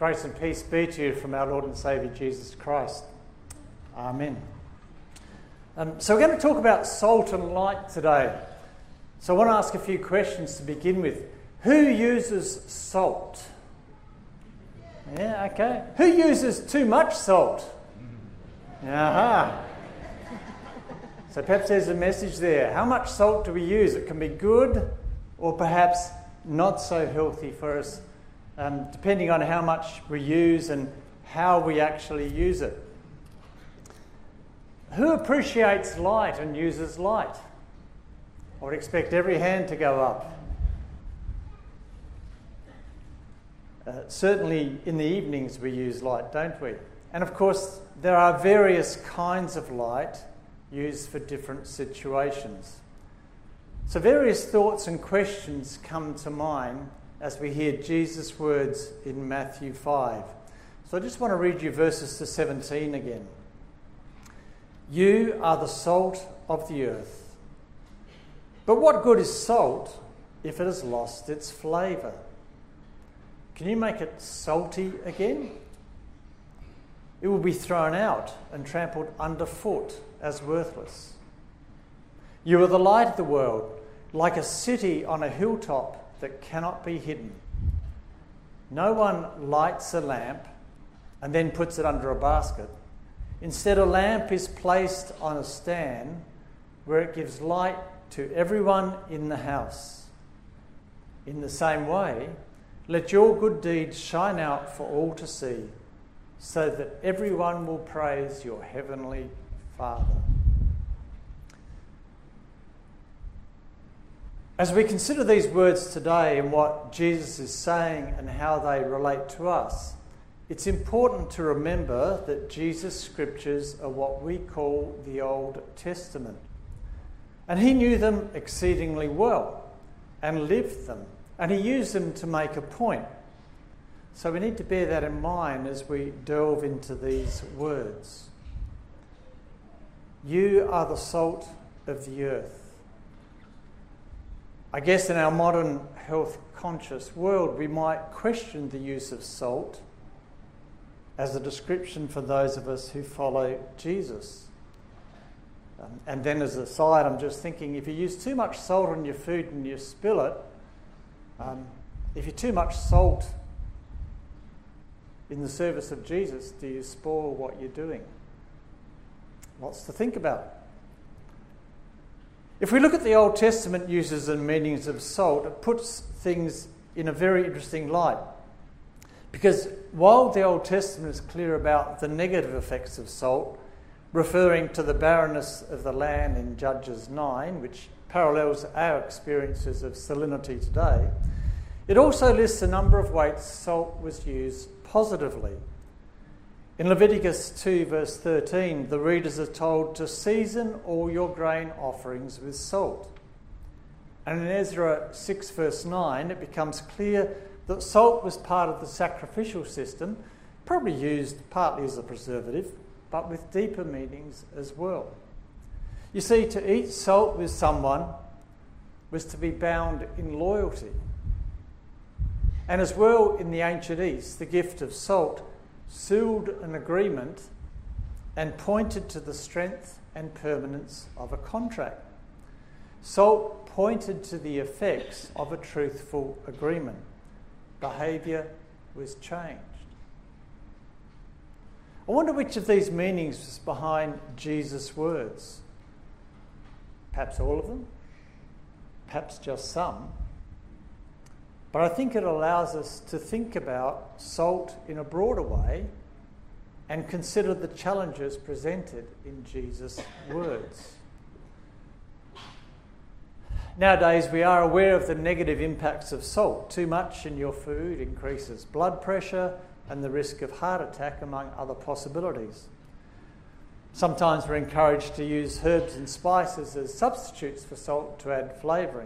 Grace and peace be to you from our Lord and Saviour Jesus Christ. Amen. So we're going to talk about salt and light today. So I want to ask a few questions to begin with. Who uses salt? Yeah, okay. Who uses too much salt? Aha. So perhaps there's a message there. How much salt do we use? It can be good or perhaps not so healthy for us, depending on how much we use and how we actually use it. Who appreciates light and uses light? I would expect every hand to go up. Certainly in the evenings we use light, don't we? And of course there are various kinds of light used for different situations. So various thoughts and questions come to mind as we hear Jesus' words in Matthew 5. So I just want to read you verses to 17 again. You are the salt of the earth. But what good is salt if it has lost its flavour? Can you make it salty again? It will be thrown out and trampled underfoot as worthless. You are the light of the world, like a city on a hilltop that cannot be hidden. No one lights a lamp and then puts it under a basket. Instead, a lamp is placed on a stand where it gives light to everyone in the house. In the same way, let your good deeds shine out for all to see, so that everyone will praise your heavenly Father. As we consider these words today and what Jesus is saying and how they relate to us, it's important to remember that Jesus' scriptures are what we call the Old Testament. And he knew them exceedingly well and lived them, and he used them to make a point. So we need to bear that in mind as we delve into these words. You are the salt of the earth. I guess in our modern health-conscious world, we might question the use of salt as a description for those of us who follow Jesus. And then as a side, I'm just thinking, if you use too much salt on your food and you spill it, if you're too much salt in the service of Jesus, do you spoil what you're doing? Lots to think about. If we look at the Old Testament uses and meanings of salt, it puts things in a very interesting light. Because while the Old Testament is clear about the negative effects of salt, referring to the barrenness of the land in Judges 9, which parallels our experiences of salinity today, it also lists a number of ways salt was used positively. In Leviticus 2 verse 13, the readers are told to season all your grain offerings with salt. And in Ezra 6 verse 9, it becomes clear that salt was part of the sacrificial system, probably used partly as a preservative, but with deeper meanings as well. You see, to eat salt with someone was to be bound in loyalty. And as well, in the ancient East, the gift of salt sealed an agreement and pointed to the strength and permanence of a contract. Salt pointed to the effects of a truthful agreement. Behaviour was changed. I wonder which of these meanings was behind Jesus' words. Perhaps all of them, perhaps just some. But I think it allows us to think about salt in a broader way and consider the challenges presented in Jesus' words. Nowadays, we are aware of the negative impacts of salt. Too much in your food increases blood pressure and the risk of heart attack, among other possibilities. Sometimes we're encouraged to use herbs and spices as substitutes for salt to add flavouring.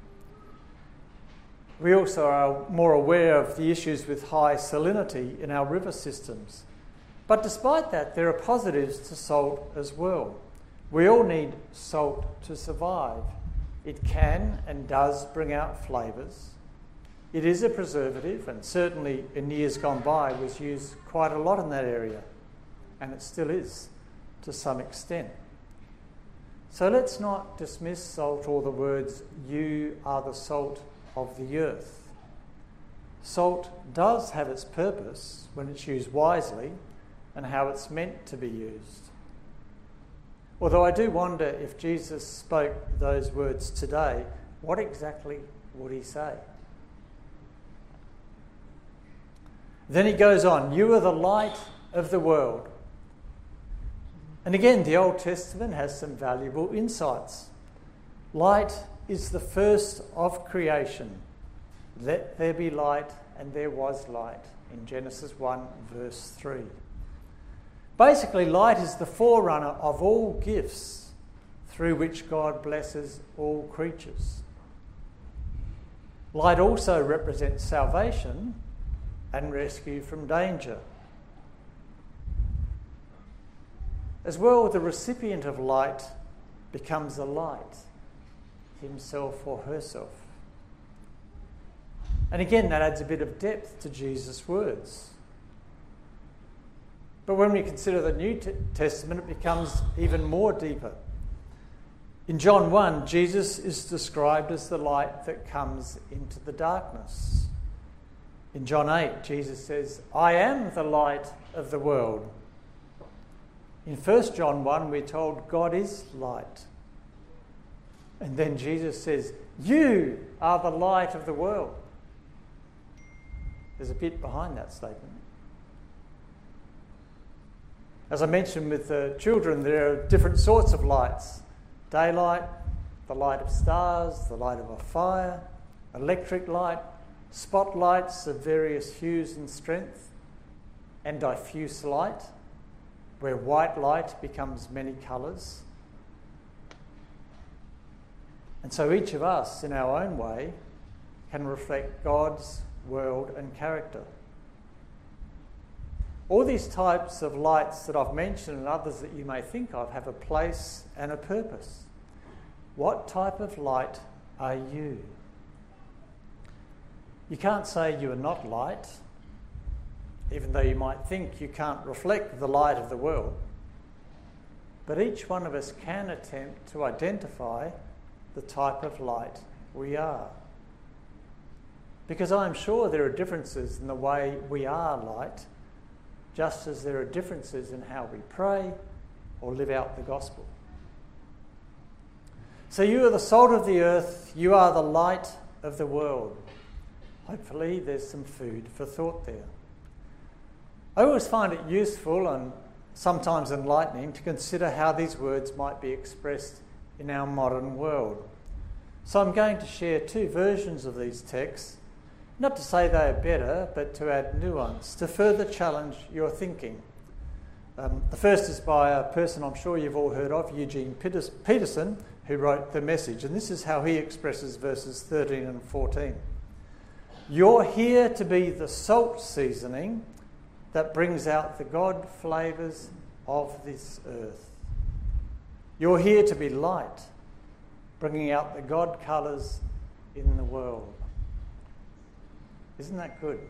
We also are more aware of the issues with high salinity in our river systems. But despite that, there are positives to salt as well. We all need salt to survive. It can and does bring out flavours. It is a preservative, and certainly in years gone by was used quite a lot in that area, and it still is to some extent. So let's not dismiss salt or the words, "You are the salt of the earth." Salt does have its purpose when it's used wisely and how it's meant to be used. Although I do wonder if Jesus spoke those words today, what exactly would he say? Then he goes on, "You are the light of the world." And again, the Old Testament has some valuable insights. Light is the first of creation. Let there be light, and there was light, in Genesis 1, verse 3. Basically, light is the forerunner of all gifts through which God blesses all creatures. Light also represents salvation and rescue from danger. As well, the recipient of light becomes a light, himself or herself. And again, that adds a bit of depth to Jesus' words. But when we consider the New Testament, it becomes even more deeper. In John 1, Jesus is described as the light that comes into the darkness. In John 8, Jesus says, "I am the light of the world." In 1 John 1, we're told God is light. And then Jesus says, "You are the light of the world." There's a bit behind that statement. As I mentioned with the children, there are different sorts of lights. Daylight, the light of stars, the light of a fire, electric light, spotlights of various hues and strength, and diffuse light, where white light becomes many colours. And so each of us, in our own way, can reflect God's world and character. All these types of lights that I've mentioned and others that you may think of have a place and a purpose. What type of light are you? You can't say you are not light, even though you might think you can't reflect the light of the world. But each one of us can attempt to identify the type of light we are. Because I'm sure there are differences in the way we are light, just as there are differences in how we pray or live out the gospel. So you are the salt of the earth, you are the light of the world. Hopefully there's some food for thought there. I always find it useful and sometimes enlightening to consider how these words might be expressed in our modern world. So I'm going to share two versions of these texts, not to say they are better, but to add nuance, to further challenge your thinking. The first is by a person I'm sure you've all heard of, Eugene Peterson, who wrote The Message, and this is how he expresses verses 13 and 14. "You're here to be the salt seasoning that brings out the God flavours of this earth. You're here to be light, bringing out the God colours in the world." Isn't that good?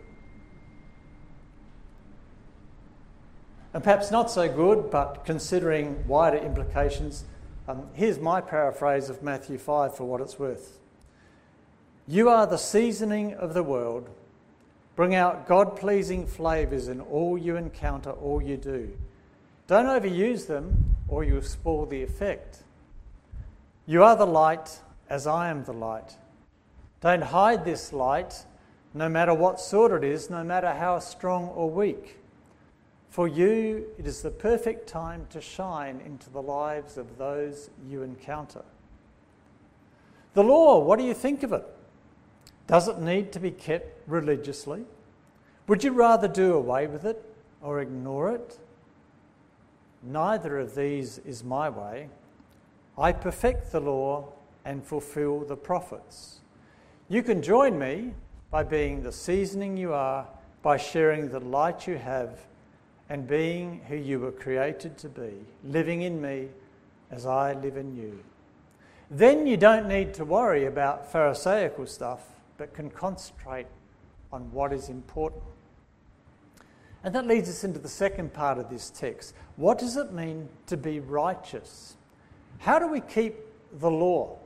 And perhaps not so good, but considering wider implications, here's my paraphrase of Matthew 5 for what it's worth. "You are the seasoning of the world. Bring out God-pleasing flavours in all you encounter, all you do. Don't overuse them or you'll spoil the effect. You are the light as I am the light. Don't hide this light, no matter what sort it is, no matter how strong or weak. For you, it is the perfect time to shine into the lives of those you encounter. The law, what do you think of it? Does it need to be kept religiously? Would you rather do away with it or ignore it? Neither of these is my way. I perfect the law and fulfill the prophets. You can join me by being the seasoning you are, by sharing the light you have, and being who you were created to be, living in me as I live in you. Then you don't need to worry about Pharisaical stuff but can concentrate on what is important. And that leads us into the second part of this text. What does it mean to be righteous? How do we keep the law?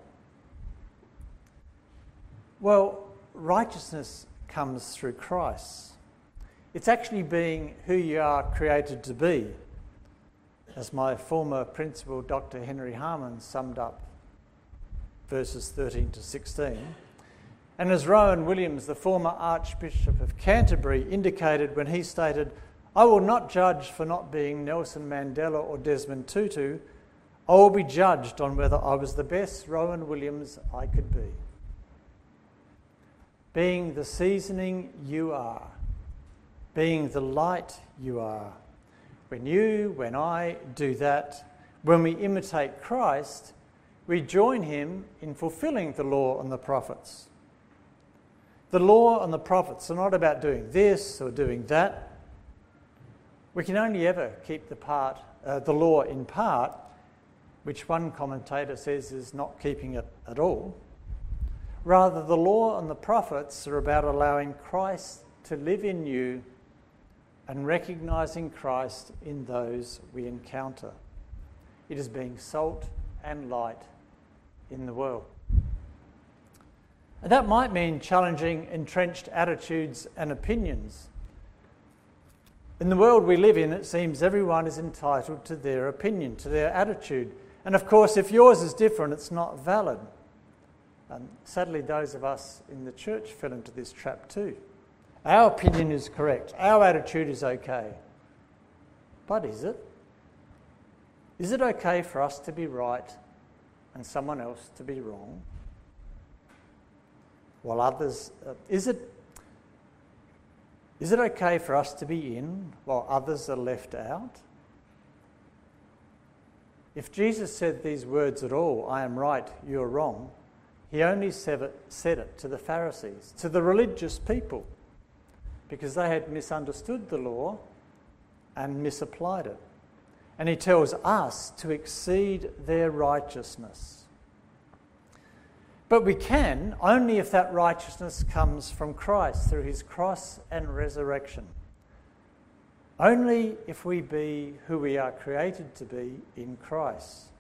Well, righteousness comes through Christ. It's actually being who you are created to be, as my former principal, Dr. Henry Harman, summed up verses 13 to 16. And as Rowan Williams, the former Archbishop of Canterbury, indicated when he stated, "I will not judge for not being Nelson Mandela or Desmond Tutu. I will be judged on whether I was the best Rowan Williams I could be." Being the seasoning you are, being the light you are. When I do that, when we imitate Christ, we join him in fulfilling the law and the prophets. The law and the prophets are not about doing this or doing that. We can only ever keep the law in part, which one commentator says is not keeping it at all. Rather, the law and the prophets are about allowing Christ to live in you and recognising Christ in those we encounter. It is being salt and light in the world. And that might mean challenging entrenched attitudes and opinions. In the world we live in, it seems everyone is entitled to their opinion, to their attitude. And of course, if yours is different, it's not valid. And sadly, those of us in the church fell into this trap too. Our opinion is correct. Our attitude is okay. But is it? Is it okay for us to be right and someone else to be wrong? While others, is it okay for us to be in while others are left out? If Jesus said these words at all, "I am right, you're wrong," he only said it to the Pharisees, to the religious people, because they had misunderstood the law and misapplied it. And he tells us to exceed their righteousness. But we can only if that righteousness comes from Christ through his cross and resurrection. Only if we be who we are created to be in Christ.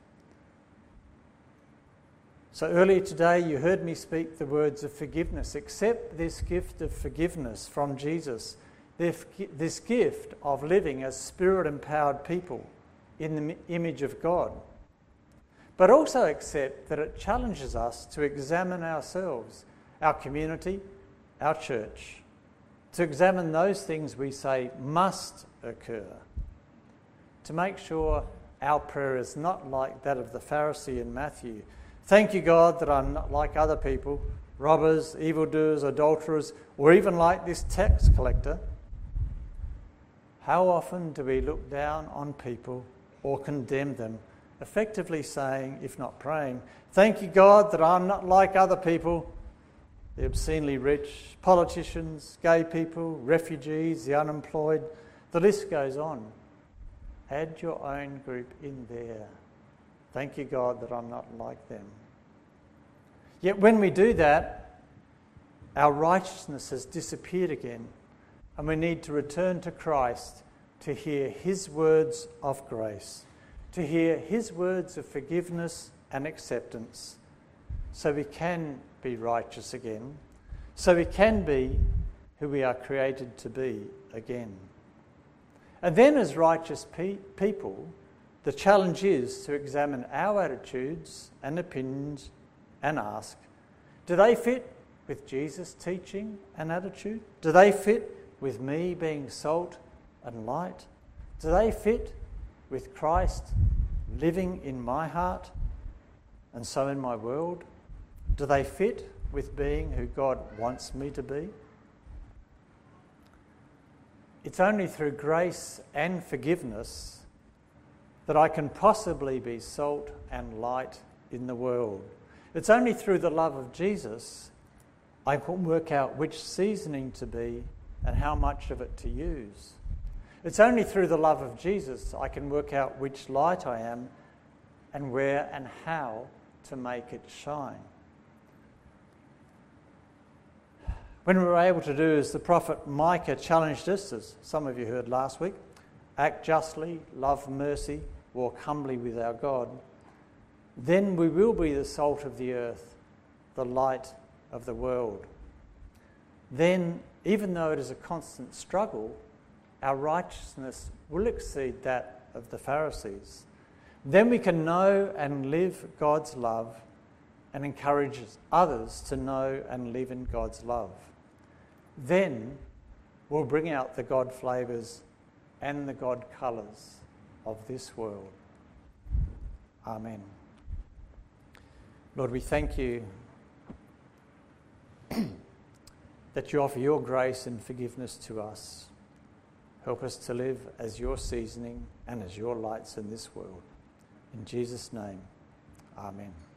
So earlier today you heard me speak the words of forgiveness. Accept this gift of forgiveness from Jesus, this gift of living as Spirit-empowered people in the image of God. But also accept that it challenges us to examine ourselves, our community, our church, to examine those things we say must occur, to make sure our prayer is not like that of the Pharisee in Matthew. "Thank you, God, that I'm not like other people, robbers, evildoers, adulterers, or even like this tax collector." How often do we look down on people or condemn them, effectively saying, if not praying, "Thank you, God, that I'm not like other people, the obscenely rich, politicians, gay people, refugees, the unemployed." The list goes on. Add your own group in there. Thank you, God, that I'm not like them. Yet when we do that, our righteousness has disappeared again, and we need to return to Christ to hear his words of grace, to hear his words of forgiveness and acceptance, so we can be righteous again, so we can be who we are created to be again. And then as righteous people, the challenge is to examine our attitudes and opinions and ask, do they fit with Jesus' teaching and attitude? Do they fit with me being salt and light? Do they fit with Christ living in my heart and so in my world? Do they fit with being who God wants me to be? It's only through grace and forgiveness that I can possibly be salt and light in the world. It's only through the love of Jesus I can work out which seasoning to be and how much of it to use. It's only through the love of Jesus I can work out which light I am and where and how to make it shine. When we were able to do as the prophet Micah challenged us, as some of you heard last week, act justly, love mercy, walk humbly with our God, then we will be the salt of the earth, the light of the world. Then, even though it is a constant struggle, our righteousness will exceed that of the Pharisees. Then we can know and live God's love and encourage others to know and live in God's love. Then we'll bring out the God flavours and the God colours of this world. Amen. Lord, we thank you that you offer your grace and forgiveness to us. Help us to live as your seasoning and as your lights in this world. In Jesus' name, amen.